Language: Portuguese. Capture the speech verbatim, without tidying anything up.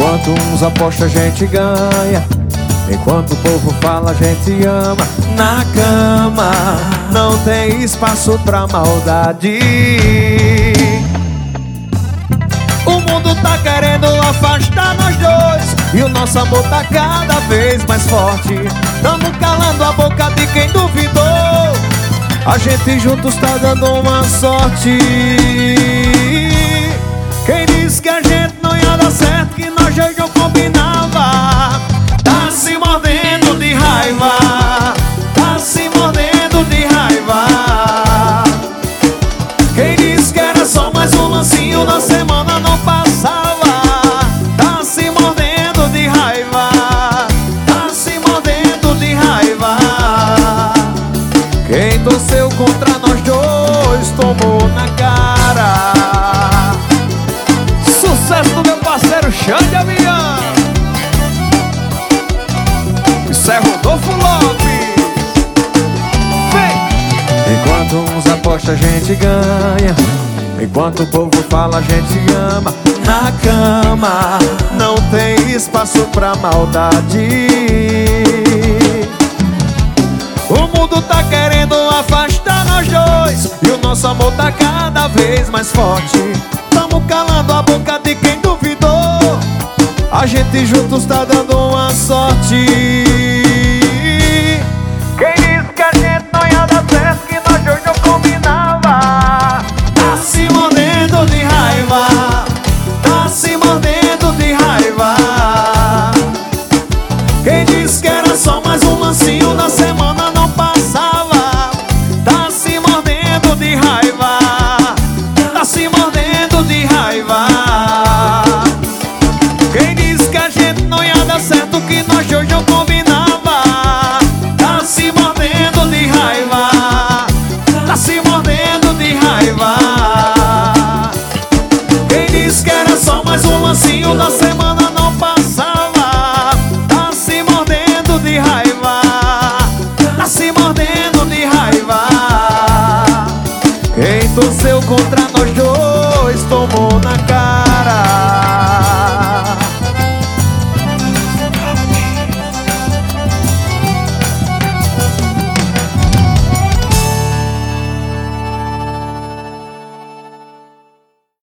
Enquanto uns apostam a gente ganha, enquanto o povo fala a gente ama. Na cama não tem espaço pra maldade. O mundo tá querendo afastar nós dois, e o nosso amor tá cada vez mais forte. Tamo calando a boca de quem duvidou. A gente juntos tá dando uma sorte. Quem disse que a gente não ia dar certo, que nós já não combinava, tá se mordendo de raiva, tá se mordendo de raiva. Quem disse que era só mais um lancinho, na semana não passava, tá se mordendo de raiva, tá se mordendo de raiva. Quem torceu contra nós dois tomou na cara. Sucesso do meu parceiro Xande Avião. Isso é Rodolfo Lopes. Vem! Enquanto uns apostam a gente ganha, enquanto o povo fala a gente ama. Na cama não tem espaço pra maldade. O mundo tá querendo afastar nós dois, e o nosso amor tá cada vez mais forte. Tamo calando a boca de quem duvidou. A gente juntos tá dando uma sorte. Quem disse que a gente não ia dar certo, que nós dois não combinava, tá se mordendo de raiva, tá se mordendo de raiva. Quem disse que era só mais um lancinho, na semana não passava, tá se mordendo de raiva, tá se mordendo de raiva. Quem disse que a gente não ia dar certo, que nós hoje não combinava, tá se mordendo de raiva, tá se mordendo de raiva. Quem disse que era só mais um lancinho, na semana